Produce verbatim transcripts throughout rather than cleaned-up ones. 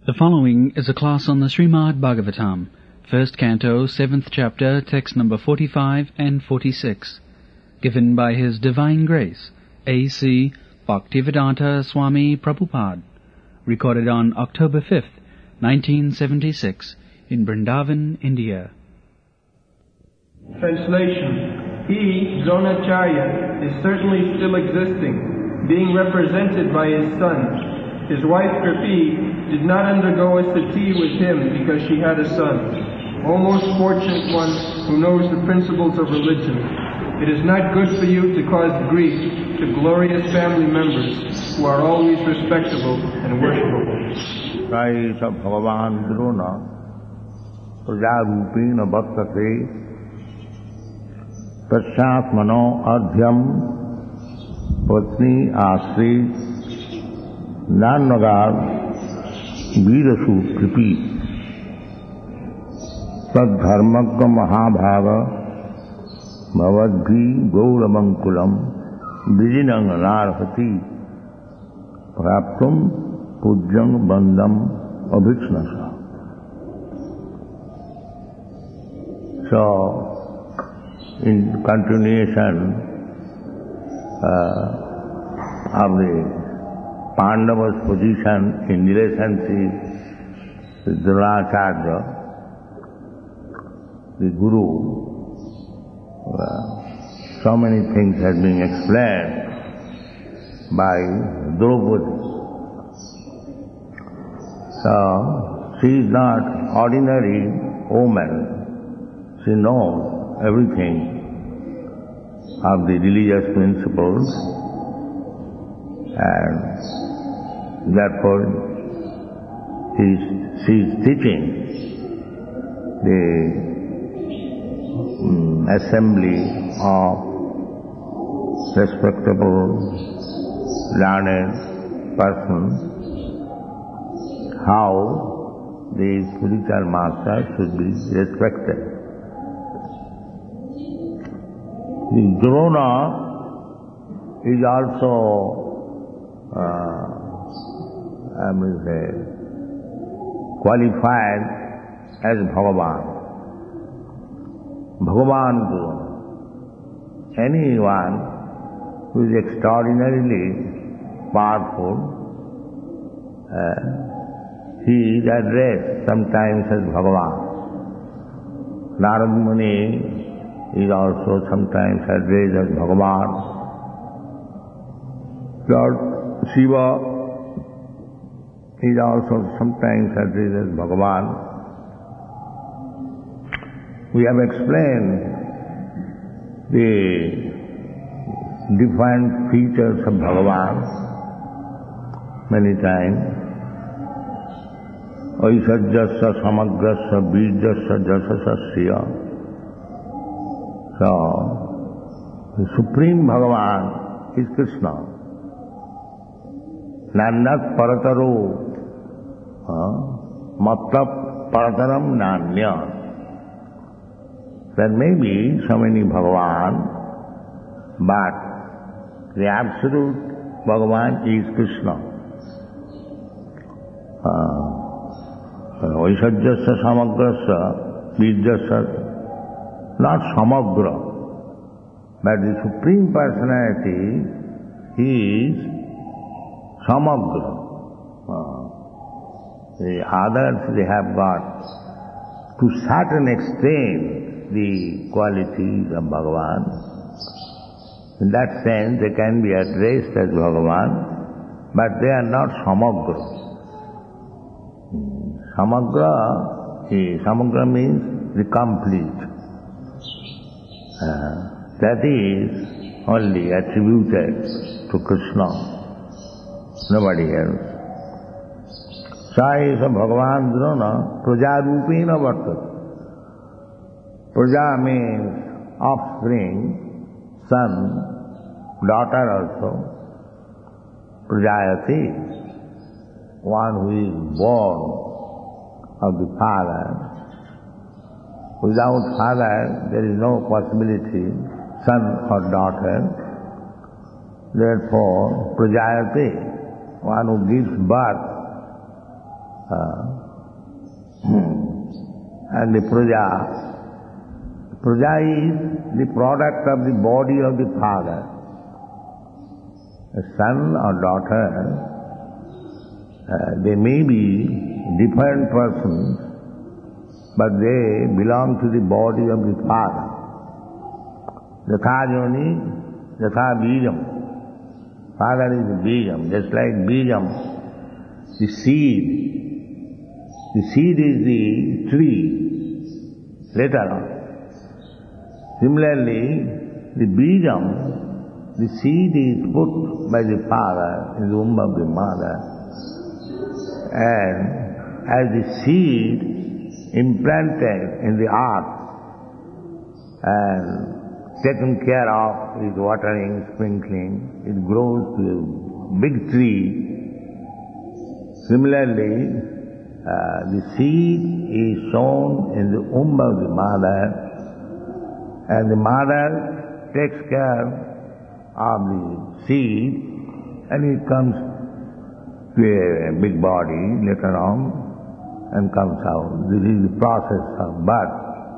The following is a class on the Srimad Bhagavatam, first canto, seventh chapter, text number forty-five and forty-six, given by His Divine Grace, A C Bhaktivedanta Swami Prabhupada, recorded on October fifth, nineteen seventy-six, in Vrindavan, India. Translation. He, Dronacharya, is certainly still existing, being represented by his son. His wife Kripi did not undergo a sati with him because she had a son. O most fortunate one who knows the principles of religion, it is not good for you to cause grief to glorious family members who are always respectable and worshipable. Saisa Bhagavan Drona Prajarupena Bhaktate Pasyat Mano Adhyam Patni Asri Nanagar Veerasu Kripi Sadharmagga Mahabhaga Bhavadhi Gauramankulam Vijinang Narhati Praptum Pujjang Bandham Abhiksnasa. So, in continuation uh, of the Pandava's position in relationship with Dronacharya, the Guru, uh, so many things have been explained by Draupadi. So, she is not ordinary woman. She knows everything of the religious principles, and therefore he is, she is teaching the um, assembly of respectable, learned persons how the spiritual master should be respected. The Drona is also Uh, I mean, say, qualified as Bhagavan. Bhagavan Guru. Anyone who is extraordinarily powerful, uh, he is addressed sometimes as Bhagavan. Narad Muni is also sometimes addressed as Bhagavan. Lord Shiva is also sometimes addressed as Bhagavan. We have explained the different features of Bhagavan many times. Aisajyasya samagrasya bijyasya jasasasya. So, the Supreme Bhagavan is Krishna. Nanat parataro matlab parataram nanya. There may be so many Bhagavan, but the absolute Bhagavan is Krishna. Vaisajyasya samagrasya bijyasya, not samagra, but the Supreme Personality is Samagra. Uh, the others, they have got, to certain extent, the qualities of Bhagavan. In that sense, they can be addressed as Bhagavan, but they are not Samagra. Samagra, is, Samagra means the complete. Uh, that is only attributed to Krishna. Nobody else. Saisa Bhagavan Drona Prajarupena Vartat. Praja means offspring, son, daughter also. Prajayati, one who is born of the father. Without father, there is no possibility, son or daughter. Therefore, Prajayati, one who gives birth Uh, and the praja, praja is the product of the body of the father. A son or daughter, uh, they may be different persons, but they belong to the body of the father. Yatha joni, yatha bijam. Father is the bijam, just like bijam, the seed. The seed is the tree, later on. Similarly, the bijam, the seed is put by the father in the womb of the mother, and as the seed implanted in the earth and taken care of with watering, sprinkling, it grows to a big tree. Similarly, uh, the seed is sown in the womb of the mother, and the mother takes care of the seed, and it comes to a big body later on and comes out. This is the process of birth.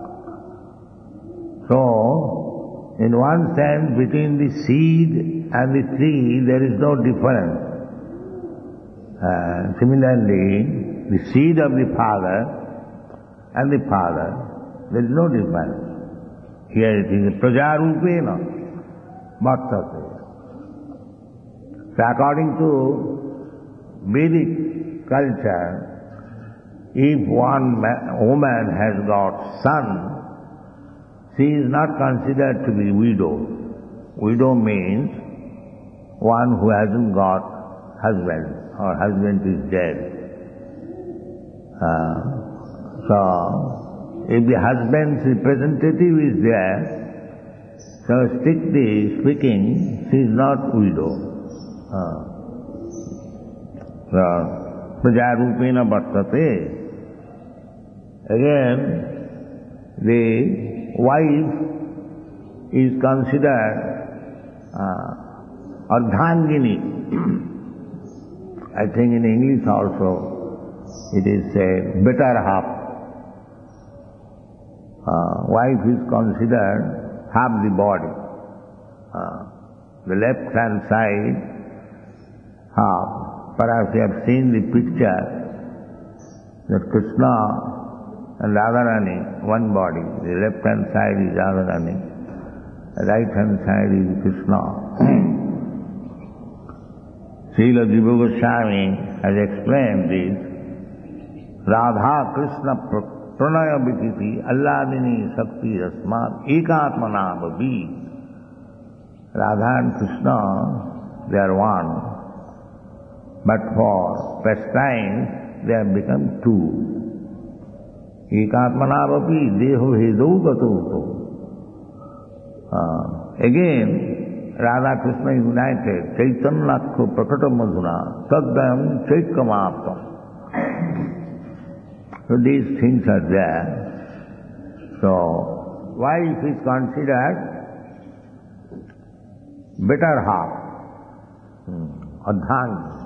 So, in one sense, between the seed and the tree, there is no difference. Uh, similarly, the seed of the father and the father, there is no difference. Here it is prajarupena vartate. So according to Vedic culture, if one ma- woman has got son, she is not considered to be widow. Widow means one who hasn't got husband, or husband is dead. Uh, so, if the husband's representative is there, so strictly speaking, she is not widow. Uh, so, prajarupena vartate. Again, the wife is considered uh, ardhangini. I think in English also it is a better half. Uh, wife is considered half the body. Uh, the left hand side half. Perhaps you have seen the picture that Krishna and Radharani, one body. The left hand side is Radharani, the right hand side is Krishna. Srila Jiva Goswami has explained this. Radha Krishna pranaya vikiti alladini sakti asmat ekatmana bhavi. Radha and Krishna, they are one. But for pastime, they have become two. Ekatmana bhavi deho hedau gato. Uh, again, Radha Krishna united, Chaitanyakho prakata madhuna, tadayam chaitkamaptam. So these things are there. So, wife is considered better half, hmm. ardhangini.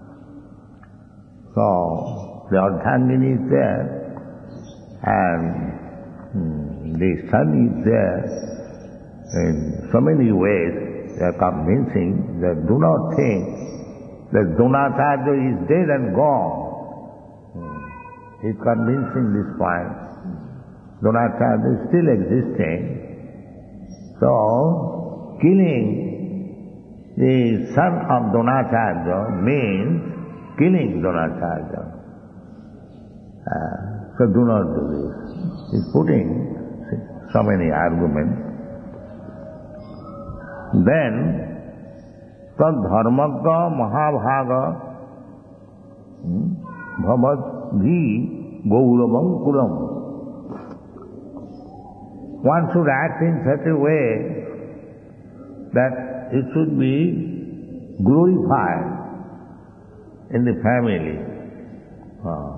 So, the ardhangini is there, and hmm, the son is there in so many ways. They are convincing that do not think that Dronacharya is dead and gone. He is convincing this point. Dronacharya is still existing. So, killing the son of Dronacharya means killing Dronacharya. Uh, so do not do this. He is putting so many arguments. Then, tad dharmagga mahabhaga bhavad Dhi Gauravam Kulam. One should act in such a way that it should be glorified in the family. Uh,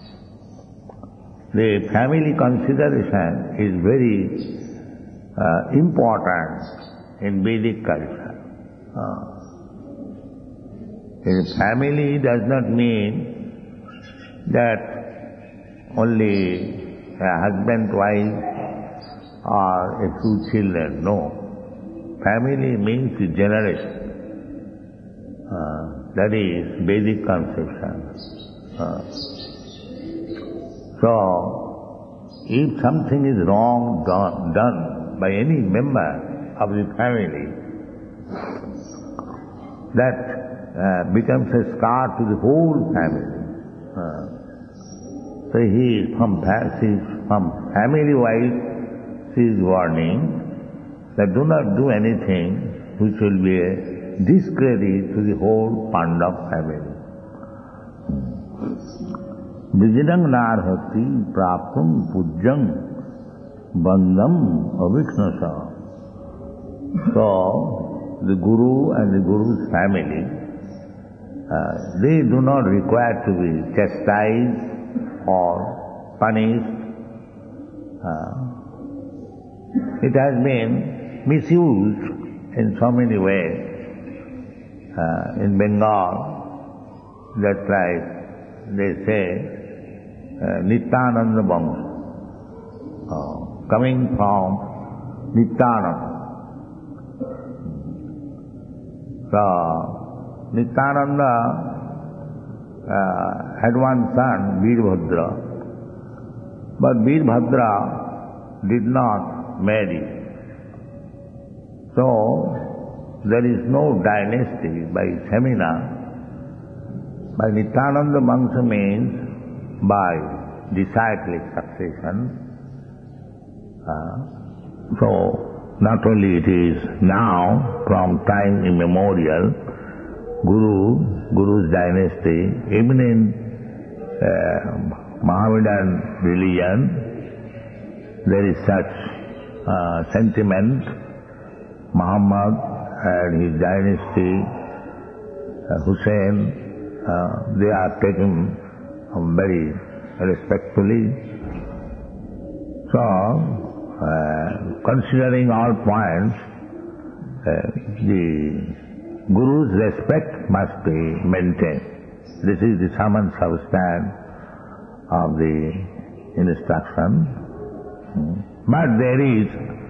the family consideration is very uh, important in Vedic culture. Uh, the family does not mean that only a husband, wife, or a few children. No. Family means generation. Uh, that is Vedic conception. Uh, so, if something is wrong done, done by any member of the family, that uh, becomes a scar to the whole family. Uh, so he is from, from family-wise, she is warning that do not do anything which will be a discredit to the whole Pandav family. Vijidang narhati praptam pujjam bandham aviknasa. So, the Guru and the Guru's family, uh, they do not require to be chastised or punished. Uh, it has been misused in so many ways. Uh, in Bengal, that's like they say, uh, Nityananda Bangsa, uh, coming from Nityananda. So, Nityananda uh, had one son, Veerbhadra, but Veerbhadra did not marry. So, there is no dynasty by Semina. By Nityananda Bangsa means by disciplic succession. Uh, so, not only it is now, from time immemorial, Guru, Guru's dynasty, even in uh, Mohammedan religion, there is such uh, sentiment. Muhammad and his dynasty, uh, Hussein, uh, they are taken um, very respectfully. So, uh, considering all points, uh, the Guru's respect must be maintained. This is the sum and substance of the instruction. But there is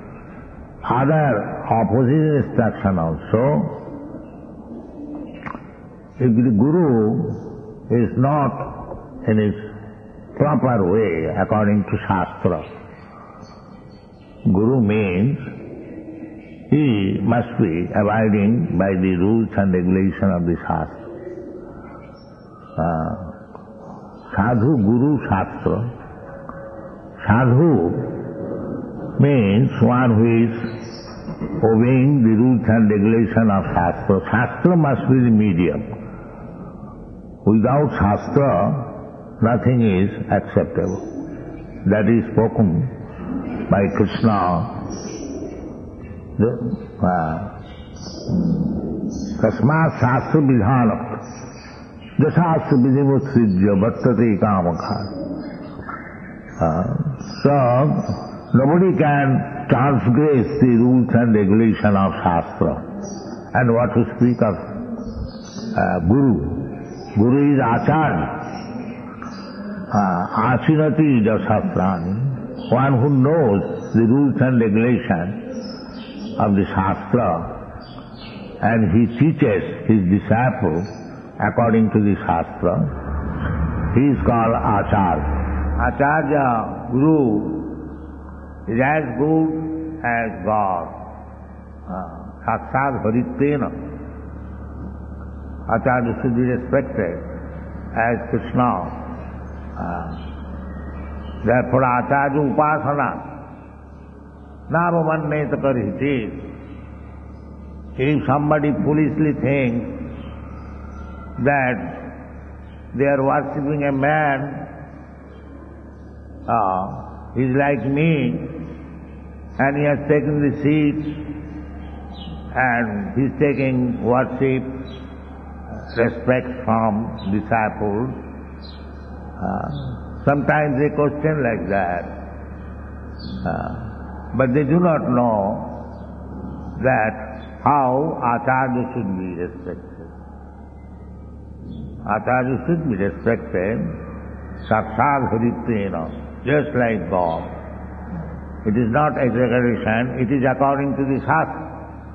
other opposite instruction also. If the Guru is not in his proper way according to Shastra, Guru means he must be abiding by the rules and regulations of the Shastra. Uh, Sadhu Guru Shastra. Sadhu means one who is obeying the rules and regulations of Shastra. Shastra must be the medium. Without Shastra, nothing is acceptable. That is spoken by Krishna. Kasmat Shastra Vidhanat Jasastra Vidhimutsrijya Bhattate Kamakha. So, nobody can transgress the rules and regulations of Shastra. And what to speak of uh, Guru. Guru is Acharya. Uh, Achinati Jasastrani. One who knows the rules and regulations of the Shastra, and he teaches his disciples according to the Shastra. He is called Acharya. Acharya, Guru, is as good as God. Sakshat Haritena. Acharya should be respected as Krishna. Uh, therefore, Acharya Upasana. Navamanneta karihiti. If somebody foolishly thinks that they are worshipping a man, uh, he is like me, and he has taken the seat, and he is taking worship, respect from disciples. Uh, sometimes they question like that, uh, but they do not know that how Acharya should be respected. Acharya should be respected sakshat haritvena, just like God. It is not exaggeration, it is according to the Shastra.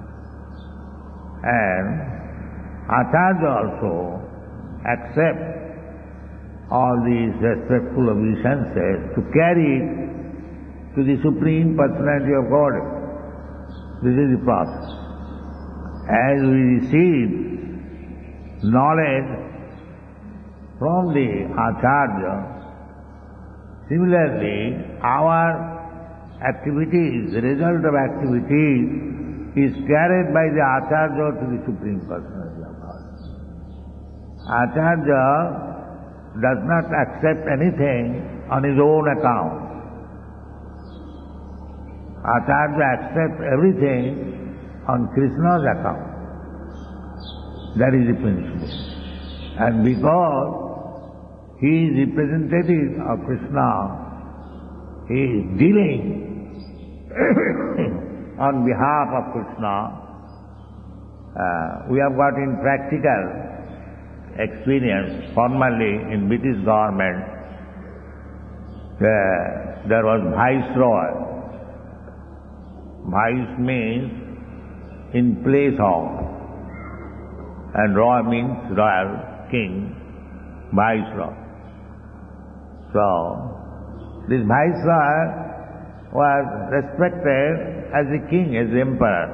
And Acharya also accepts all these respectful obeisances to carry it to the Supreme Personality of Godhead. This is the process. As we receive knowledge from the Acharya, similarly our activities, the result of activities is carried by the Acharya to the Supreme Personality of Godhead. Acharya does not accept anything on his own account. Acharya accepts everything on Krishna's account. That is the principle. And because he is representative of Krishna, he is dealing on behalf of Krishna. Uh, we have got in practical experience, formerly in British government, there, there was Viceroy. Vice means in place of, and Roy means royal, king, Viceroy. So, this Viceroy was respected as a king, as emperor.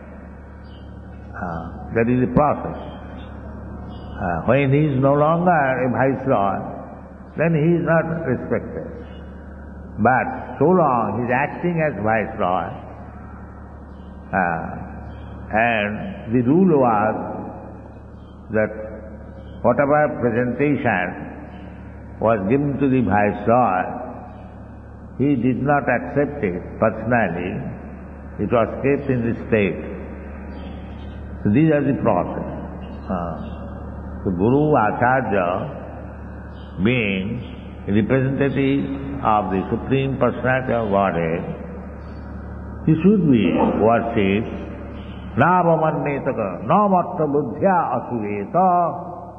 Uh, that is the process. Uh, when he is no longer a Viceroy, then he is not respected. But so long he is acting as Viceroy, uh, and the rule was that whatever presentation was given to the Viceroy, he did not accept it personally. It was kept in the state. So these are the process. Uh, the Guru Acharya, being representative of the Supreme Personality of Godhead, he should be worshipped. Navamannetaka, namatta buddhya asuveta.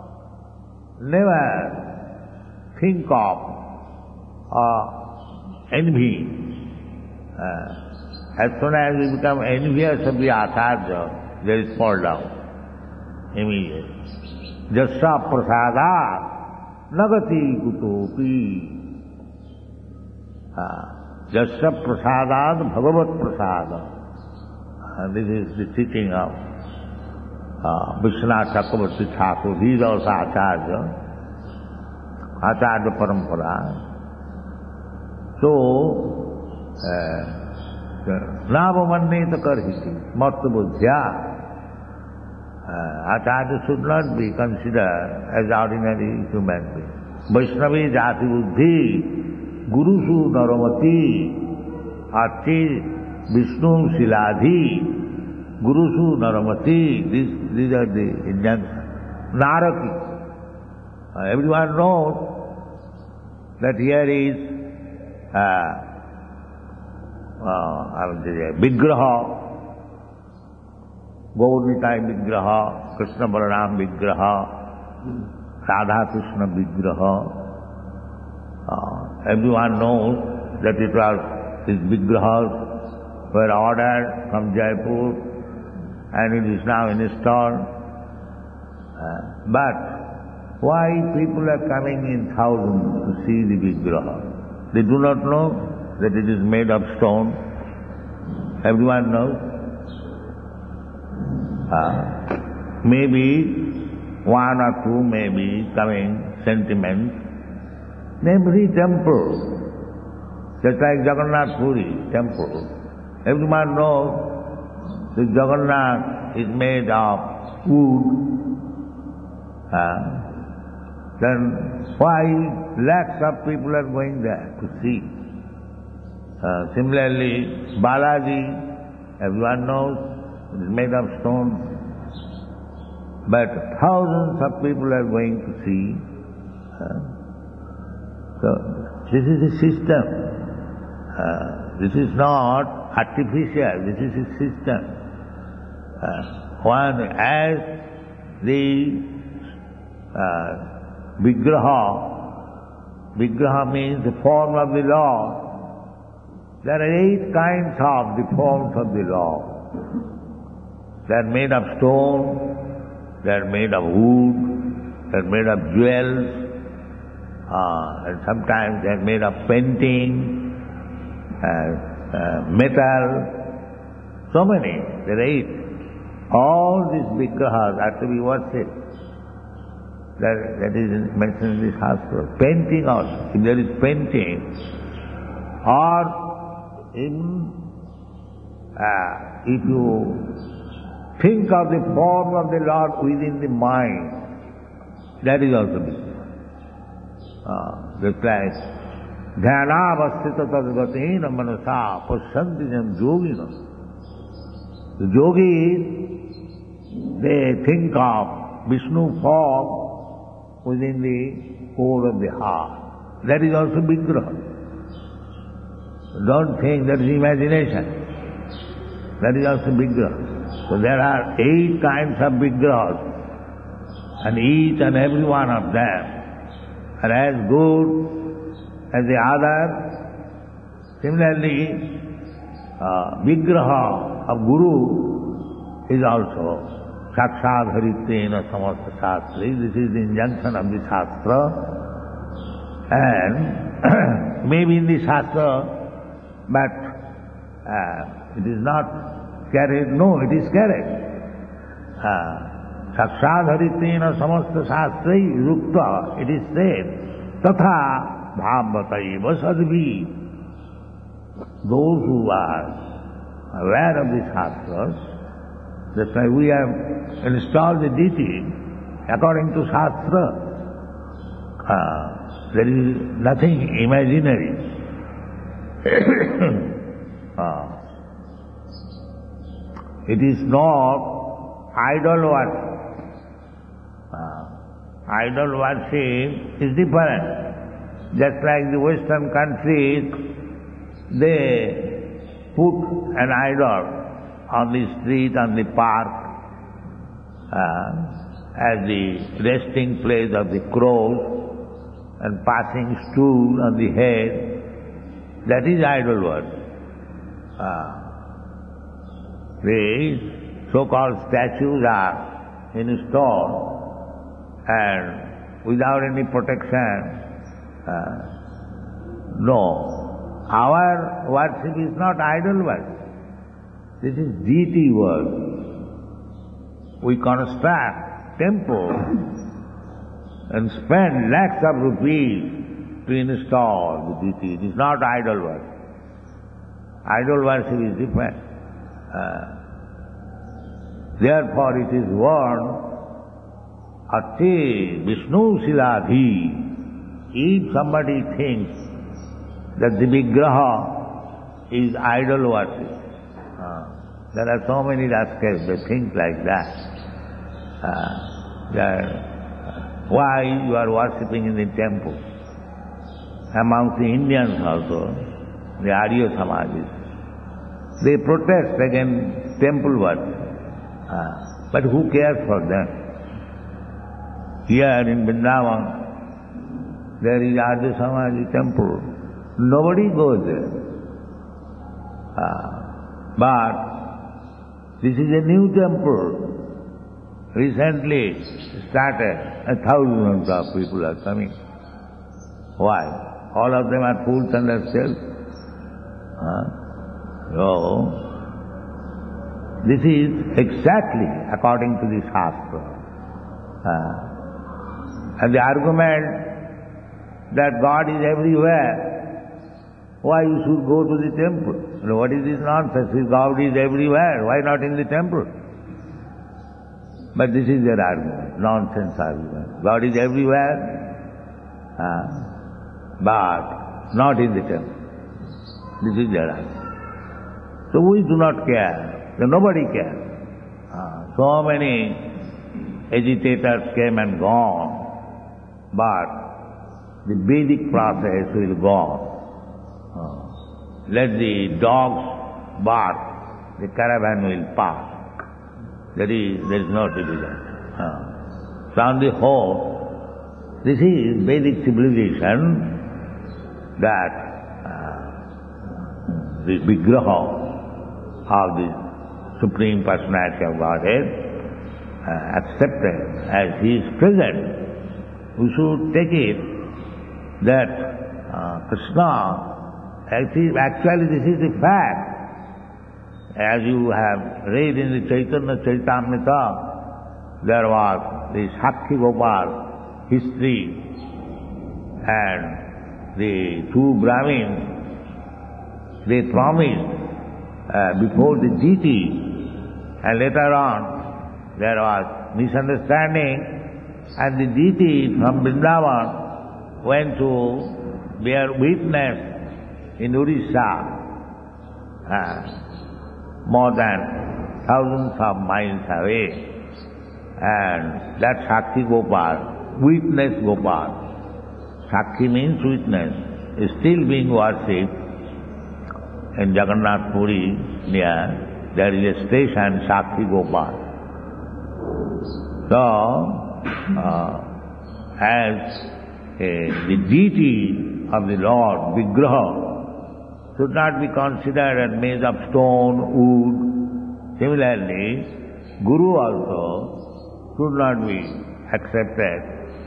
Never think of uh, envy. Uh, as soon as we become envious of the Acharya, there is fall down immediately. Jasya prasadat nagati kutopi. Jasya prasadat bhagavat prasada. And this is the teaching of uh, Vishwanath Chakravarti Thakur. He is also Acharya, Acharya Parampara. So, Navamanneta karhiti, matta buddhya. Acharya should not be considered as ordinary human being. Vaishnavi jati buddhi, gurusu naramati, archi Vishnu Siladhi, Gurusu Naramati, these, these are the Indian Naraki. Uh, everyone knows that here is uh, uh, Vigraha, Gaurnitai Vigraha, Krishna Balaram Vigraha, Radha Krishna Vigraha. Uh, everyone knows that it was these Vigrahas were ordered from Jaipur and it is now installed. Uh, but why people are coming in thousands to see the Vigraha? They do not know that it is made of stone. Everyone knows. Uh, maybe one or two may be coming sentiments. Every temple, just like Jagannath Puri temple, everyone knows that Jagannath is made of wood. Uh, then why lakhs of people are going there to see? Uh, similarly, Balaji, everyone knows, it is made of stone. But thousands of people are going to see. Uh, so, this is a system. Uh, this is not artificial, this is a system. Uh, one, as the uh, Vigraha Vigraha means the form of the Lord. There are eight kinds of the forms of the Lord. They are made of stone, they are made of wood, they are made of jewels, uh, and sometimes they are made of painting, uh, uh, metal, so many, there are eight. All these vigrahas are to be worshipped. That, that is mentioned in the Shastra. Painting also, if there is painting, or in, uh, if you think of the form of the Lord within the mind, that is also vigraha. Uh, just like dhyanavasthita tadgatena manasa pasyantinam yogina. The yogis, they think of Vishnu form within the core of the heart. That is also vigraha. Don't think that is imagination. That is also vigraha. So there are eight kinds of vigrahas, and each and every one of them are as good as the other. Similarly, uh, vigraha of Guru is also Sakshat Haritena Samasta Shastri. This is the injunction of the Shastra. And maybe in the Shastra, but uh, it is not carried. No, it is carried. Sakshat Haritena Samasta Shastri Rukta, it is said, Tatha Bhavataiva Sadvi. Those who are aware of the Shastras, that's why we have installed the deity according to Shastra. Uh, there is nothing imaginary. uh, it is not idol worship. Uh, idol worship is different. Just like the Western countries, they put an idol on the street, on the park, uh, as the resting place of the crows, and passing stool on the head. That is idol worship. Uh, the so-called statues are installed, and without any protection. Uh, no, our worship is not idol worship. This is deity worship. We construct temples and spend lakhs of rupees to install the deity. It is not idol worship. Idol worship is different. Uh, therefore it is warned, Ate Vishnu Siladhi. If somebody thinks that the vigraha is idol worship, there are so many rascals, they think like that. Uh, that uh, why you are worshipping in the temple? Among the Indians also, the Arya Samajis, they protest against temple worship. Uh, but who cares for them? Here in Vrindavan, there is Arya Samaji temple. Nobody goes there. Uh, but this is a new temple, recently started, and thousands of people are coming. Why? All of them are fools and themselves. Huh? So, this is exactly according to the Shastra. Uh, and the argument that God is everywhere, why you should go to the temple? What is this nonsense? If God is everywhere, why not in the temple? But this is their argument, nonsense argument. God is everywhere, uh, but not in the temple. This is their argument. So we do not care. So nobody cares. Uh, so many agitators came and gone, but the Vedic process will go on. Let the dogs bark, the caravan will pass. There is, there is no division. Uh, so on the whole, this is Vedic civilization that uh, the Vigraha of the Supreme Personality of Godhead uh, accepted as He is present. We should take it that uh, Krishna, actually, actually this is the fact. As you have read in the Chaitanya Charitamrita, there was the Sakshi Gopal history, and the two Brahmins, they promised uh, before the deity, and later on there was misunderstanding, and the deity from Vrindavan went to bear witness in Orissa, uh, more than thousands of miles away, and that Sakshi Gopal, witness Gopal, Sakshi means witness, is still being worshipped in Jagannath Puri near, there is a station, Sakshi Gopal. So, uh, as a, the deity of the Lord, Vigraha, should not be considered as made of stone, wood. Similarly, Guru also should not be accepted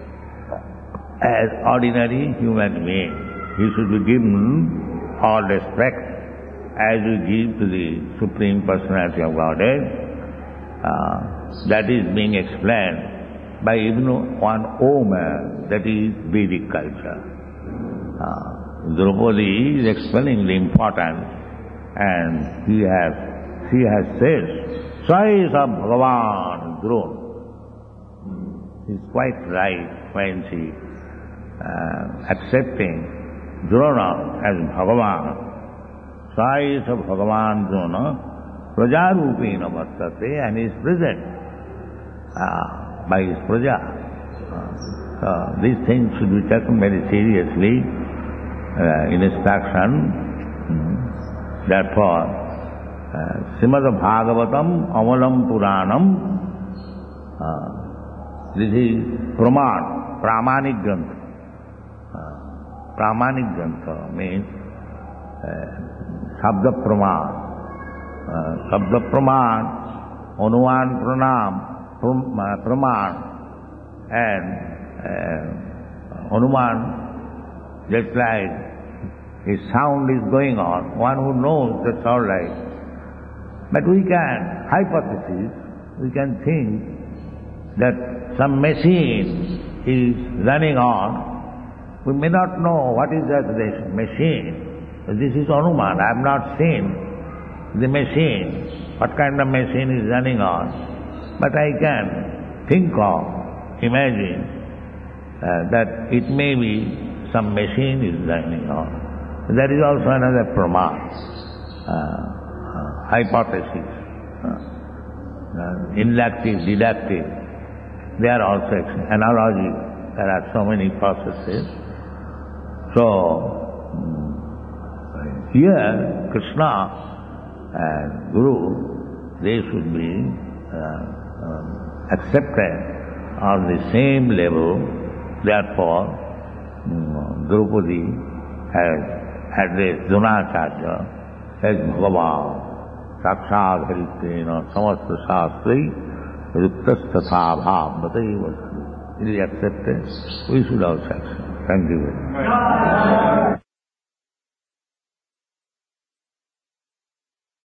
as ordinary human being. He should be given all respect as we give to the Supreme Personality of Godhead. Uh, that is being explained by even one Om, that is Vedic culture. Uh, Draupadi is explaining the importance, and he has, she has said, choice of Bhagavan Drona. She's quite right when she uh, accepting Drona as Bhagavan. Choice of Bhagavan Drona, Prajarupena Vartate, and he is present uh, by his Praja. Uh, so these things should be taken very seriously. Uh, in instruction. Mm. Therefore, uh, Srimad Bhagavatam Amalam Puranam, uh, this is Praman, Pramanik Grantha. Uh, Pramanik Grantha means uh, Sabda Praman. Uh, Sabda Praman, Anuman Pranam, Pram, uh, Praman, and uh, Anuman, just like his sound is going on, one who knows that's all right. But we can hypothesis, we can think that some machine is running on. We may not know what is that machine. This is Anuman. I have not seen the machine, what kind of machine is running on. But I can think of, imagine uh, that it may be some machine is running on. That is also another prama, uh, uh, hypothesis. Uh, uh, inductive, deductive, they are also analogy. There are so many processes. So, um, here Krishna and Guru, they should be uh, um, accepted on the same level. Therefore, Draupadi has addressed Dronacharya as Bhagavan, Sakshat Haritrena, Samasta Shastri, Ruktastatha Bhav, Batayavasti. It is accepted. We should also accept. Thank you very much.